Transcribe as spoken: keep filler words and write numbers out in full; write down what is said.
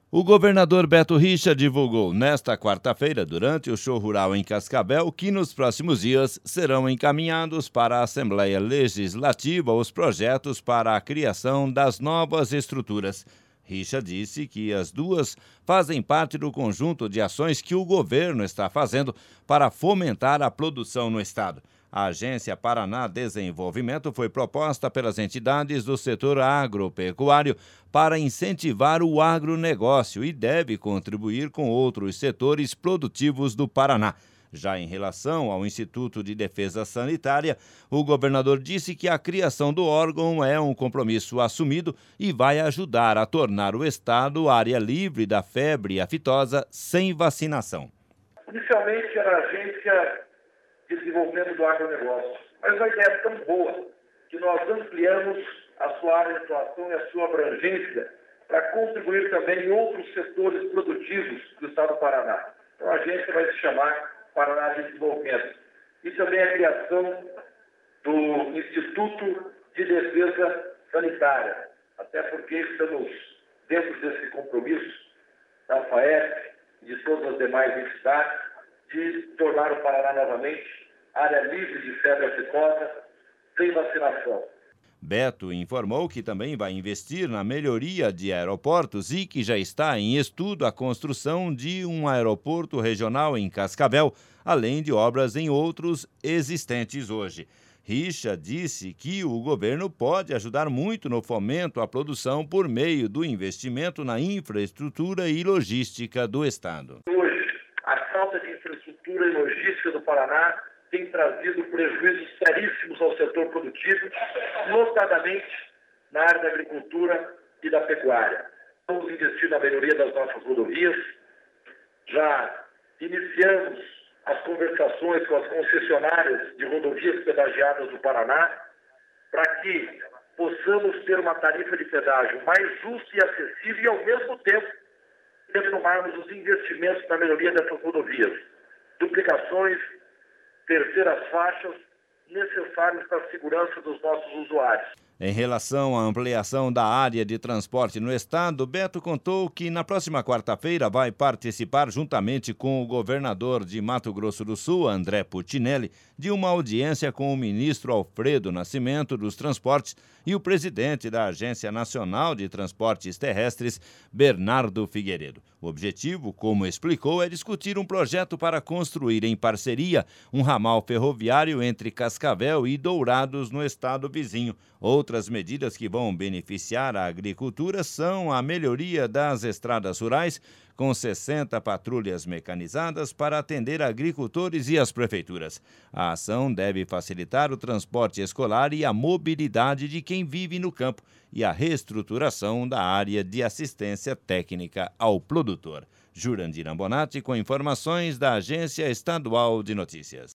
O governador Beto Richa divulgou nesta quarta-feira, durante o show rural em Cascavel, que nos próximos dias serão encaminhados para a Assembleia Legislativa os projetos para a criação das novas estruturas. Richa disse que as duas fazem parte do conjunto de ações que o governo está fazendo para fomentar a produção no estado. A Agência Paraná Desenvolvimento foi proposta pelas entidades do setor agropecuário para incentivar o agronegócio e deve contribuir com outros setores produtivos do Paraná. Já em relação ao Instituto de Defesa Sanitária, o governador disse que a criação do órgão é um compromisso assumido e vai ajudar a tornar o estado área livre da febre aftosa sem vacinação. Inicialmente era a Agência de Desenvolvimento do Agronegócio, mas a ideia é tão boa que nós ampliamos a sua área de atuação e a sua abrangência para contribuir também em outros setores produtivos do estado do Paraná. Então a agência vai se chamar Paraná de Desenvolvimento. E também a criação do Instituto de Defesa Sanitária, até porque estamos dentro desse compromisso da FAESP e de todas as demais entidades de tornar o Paraná novamente área livre de febre aftosa, sem vacinação. Beto informou que também vai investir na melhoria de aeroportos e que já está em estudo a construção de um aeroporto regional em Cascavel, além de obras em outros existentes hoje. Richa disse que o governo pode ajudar muito no fomento à produção por meio do investimento na infraestrutura e logística do estado. Hoje, a falta de infraestrutura e logística do Paraná tem trazido prejuízos seríssimos ao setor produtivo, notadamente na área da agricultura e da pecuária. Vamos investir na melhoria das nossas rodovias, já iniciamos as conversações com as concessionárias de rodovias pedagiadas do Paraná, para que possamos ter uma tarifa de pedágio mais justa e acessível e, ao mesmo tempo, retomarmos os investimentos na melhoria dessas rodovias. Duplicações, terceiras faixas necessárias para a segurança dos nossos usuários. Em relação à ampliação da área de transporte no estado, Beto contou que na próxima quarta-feira vai participar, juntamente com o governador de Mato Grosso do Sul, André Putinelli, de uma audiência com o ministro Alfredo Nascimento dos Transportes e o presidente da Agência Nacional de Transportes Terrestres, Bernardo Figueiredo. O objetivo, como explicou, é discutir um projeto para construir em parceria um ramal ferroviário entre Cascavel e Dourados, no estado vizinho. Outras medidas que vão beneficiar a agricultura são a melhoria das estradas rurais, com sessenta patrulhas mecanizadas para atender agricultores e as prefeituras. A ação deve facilitar o transporte escolar e a mobilidade de quem vive no campo e a reestruturação da área de assistência técnica ao produtor. Jurandir Ambonati com informações da Agência Estadual de Notícias.